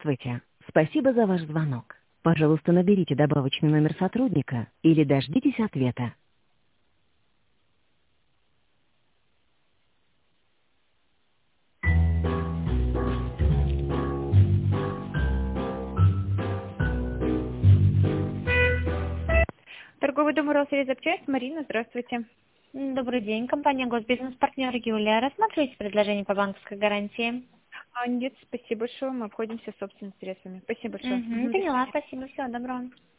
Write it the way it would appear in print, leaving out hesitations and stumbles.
Здравствуйте. Спасибо за ваш звонок. Пожалуйста, наберите добавочный номер сотрудника или дождитесь ответа. Торговый дом «Уралсельзапчасть». Марина, здравствуйте. Добрый день. Компания «Госбизнес Партнер» Юлия. Рассматриваете предложение по банковской гарантии? Нет, спасибо большое. Мы обходимся собственными средствами. Спасибо большое. До Поняла. свидания. Спасибо. Всего доброго.